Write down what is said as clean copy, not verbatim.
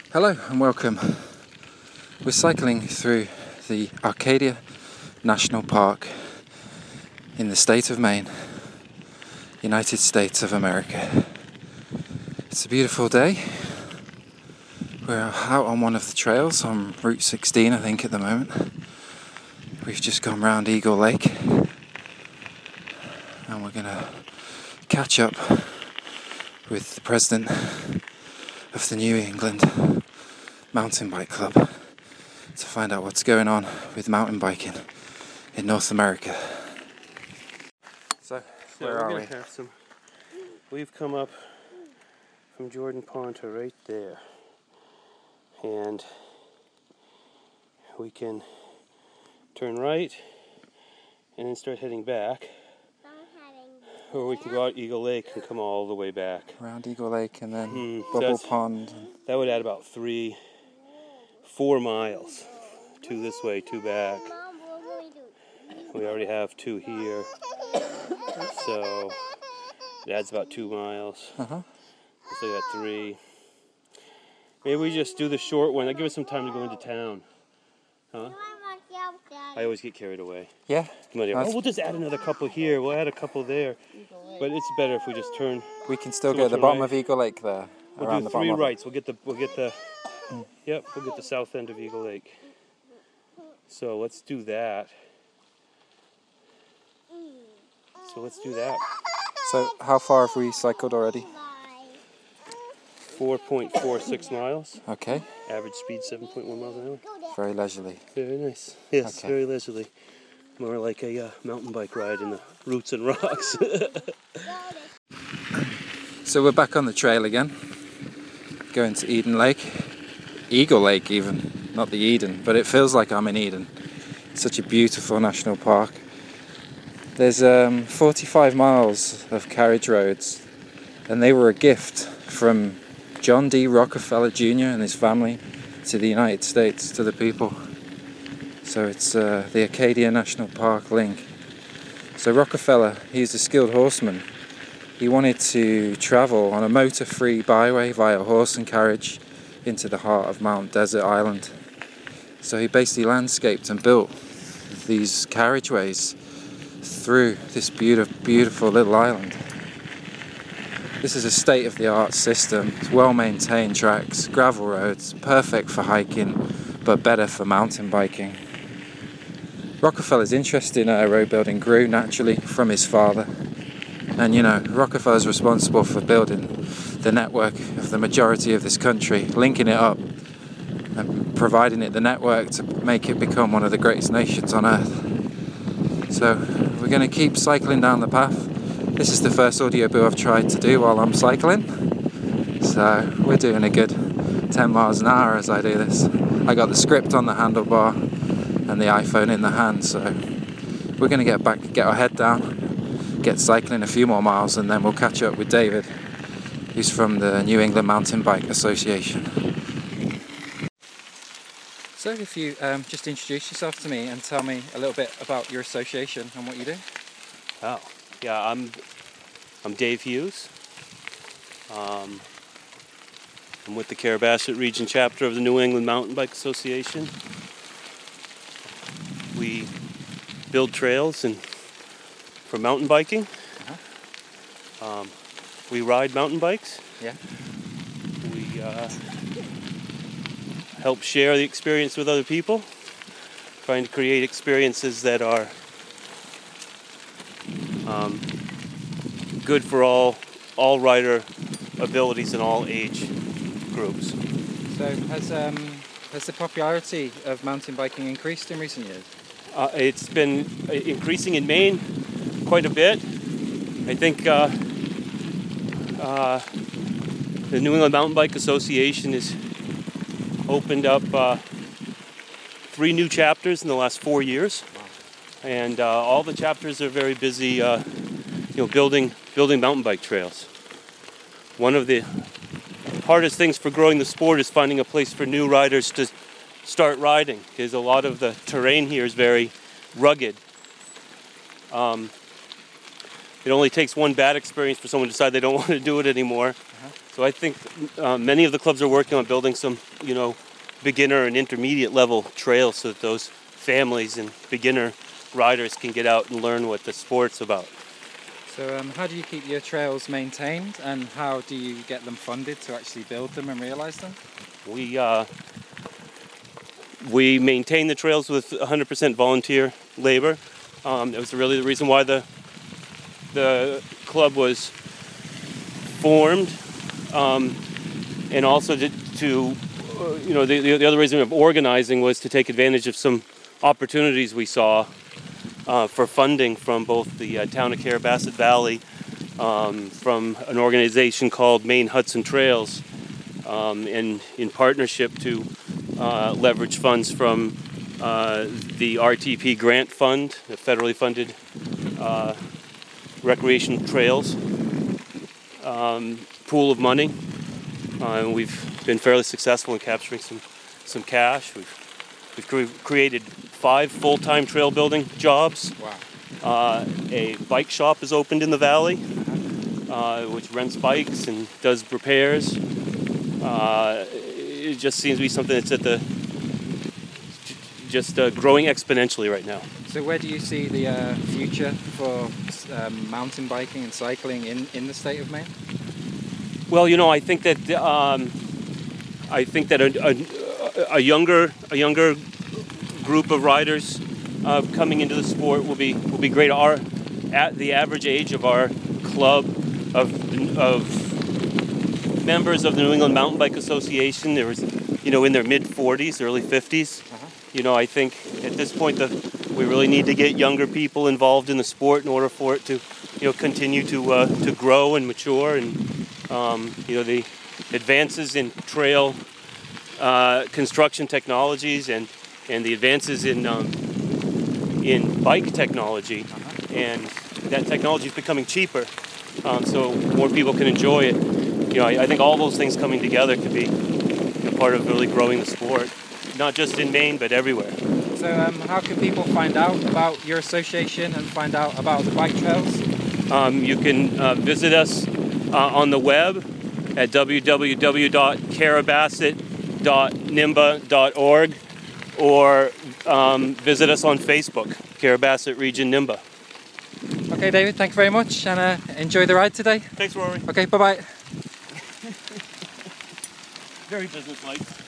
Hello and welcome. We're cycling through the Arcadia National Park in the state of Maine, United States of America. It's a beautiful day. We're out on one of the trails on Route 16, I think, at the moment. We've just gone round Eagle Lake and we're going to catch up with the president of the New England Mountain Bike Club to find out what's going on with mountain biking in North America. So where are we? We've come up from Jordan Pond to right there, and we can turn right and then start heading back, or we can go out Eagle Lake and come all the way back Around Eagle Lake and then Bubble Pond. That would add about 4 miles. 2 this way, 2 back. We already have 2 here, so it adds about 2 miles. So we got 3. Maybe we just do the short one. That'll give us some time to go into town. Huh? I always get carried away. Yeah. We'll just add another couple here. We'll add a couple there. But it's better if we just turn. We can still go to the bottom of Eagle Lake there. We'll do 3 rights. We'll get the south end of Eagle Lake. So let's do that. So how far have we cycled already? 4.46 miles. Okay. Average speed 7.1 miles an hour. Very leisurely. Very nice. Yes, okay. Very leisurely. More like a mountain bike ride in the roots and rocks. So we're back on the trail again, going to Eden Lake, Eagle Lake even, not the Eden, but it feels like I'm in Eden. It's such a beautiful national park. There's 45 miles of carriage roads, and they were a gift from John D. Rockefeller Jr. and his family to the United States, to the people. So it's the Arcadia National Park link. So Rockefeller, he's a skilled horseman. He wanted to travel on a motor-free byway via horse and carriage into the heart of Mount Desert Island. So he basically landscaped and built these carriageways through this beautiful little island. This is a state-of-the-art system. It's well-maintained tracks, gravel roads, perfect for hiking, but better for mountain biking. Rockefeller's interest in road building grew naturally from his father. And Rockefeller's responsible for building the network of the majority of this country, linking it up and providing it the network to make it become one of the greatest nations on earth. So we're going to keep cycling down the path. This is the first audiobook I've tried to do while I'm cycling. So we're doing a good 10 miles an hour as I do this. I got the script on the handlebar and the iPhone in the hand, so we're going to get our head down, get cycling a few more miles, and then we'll catch up with David, who's from the New England Mountain Bike Association. So if you just introduce yourself to me and tell me a little bit about your association and what you do. Oh, yeah, I'm Dave Hughes. I'm with the Carrabassett Region Chapter of the New England Mountain Bike Association. We build trails for mountain biking. We ride mountain bikes. Yeah. We help share the experience with other people, trying to create experiences that are good for all rider abilities and all age groups. So has the popularity of mountain biking increased in recent years? It's been increasing in Maine quite a bit. I think the New England Mountain Bike Association has opened up 3 new chapters in the last 4 years. Wow. And all the chapters are very busy building mountain bike trails. One of the hardest things for growing the sport is finding a place for new riders to start riding, because a lot of the terrain here is very rugged. It only takes one bad experience for someone to decide they don't want to do it anymore. So So I think many of the clubs are working on building some, beginner and intermediate level trails so that those families and beginner riders can get out and learn what the sport's about. So how do you keep your trails maintained, and how do you get them funded to actually build them and realize them? We maintain the trails with 100% volunteer labor. That was really the reason why the club was formed, and also the other reason of organizing was to take advantage of some opportunities we saw for funding from both the town of Carrabassett Valley, from an organization called Maine Hudson Trails, and in partnership to leverage funds from the RTP Grant Fund, the federally funded recreation trails pool of money. We've been fairly successful in capturing some cash. We've created 5 full-time trail building jobs. Wow. A bike shop is opened in the valley, which rents bikes and does repairs. It just seems to be something that's at growing exponentially right now. So where do you see the future for mountain biking and cycling in the state of Maine? Well, I think that a younger group of riders coming into the sport will be great. The average age of our club of members of the New England Mountain Bike Association, there was in their mid-40s, early 50s. I think at this point we really need to get younger people involved in the sport in order for it to continue to grow and mature, and the advances in trail construction technologies and the advances in bike technology, and that technology is becoming cheaper, so more people can enjoy it. I think all those things coming together could be part of really growing the sport, not just in Maine but everywhere. So how can people find out about your association and find out about the bike trails? You can visit us on the web at www.carrabassett.nimba.org, or visit us on Facebook, Carrabassett Region NIMBA. Okay, David, thank you very much, and enjoy the ride today. Thanks, Rory. Okay, bye-bye. Very businesslike.